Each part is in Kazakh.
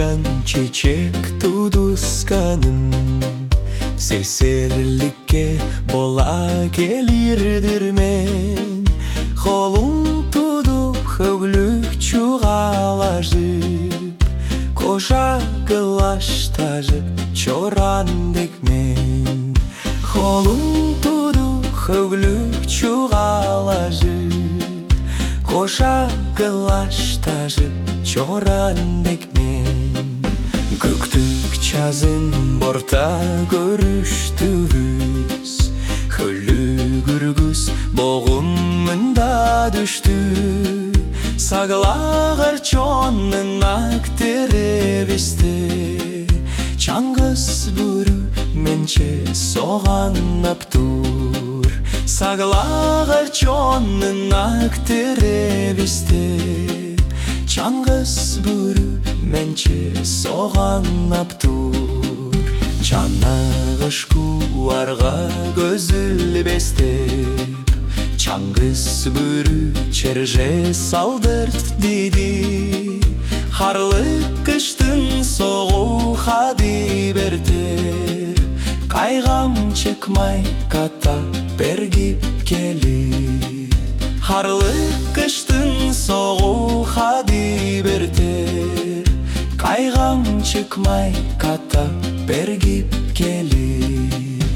Açan çiçek tuduskanım, serserilikке bola gelirdir men. Kolum tudup höglük çuğalaşıp, koşa kılaştajıp çorandek men. Kolum tudup höglük çuğalaşıp, koşa kılaştajıp çorandek men. Көктүк жазын борта көрүштүбүз, хөлүгүргүз богумунда түштү. Саглагар чонун ак теребисте, чаңгыз бүрү менче соғанып тур. Саглагар чонун ак теребисте, чаңгыз бүрү менче соғанып тур. Жанагыш куарга көзүлбестеп, чаңгыз бүрү черже салдырт диди. Харлык кыштын согуу хади бертер, кайгам чыкмай ката бергип келип. Харлык кыштын согуу хади бертер, кайгам чыкмай ката бергип келип.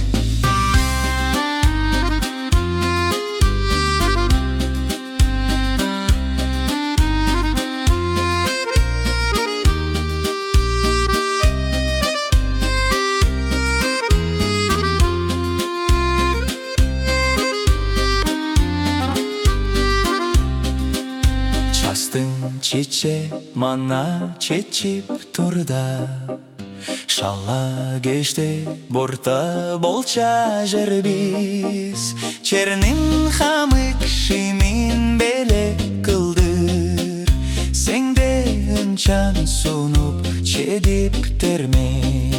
Чече мана чечип турда, шала кеште борта болча жербиз. Чернин хамык шимин беле кылдыр, сеңде ынчан сунуп чедип терме.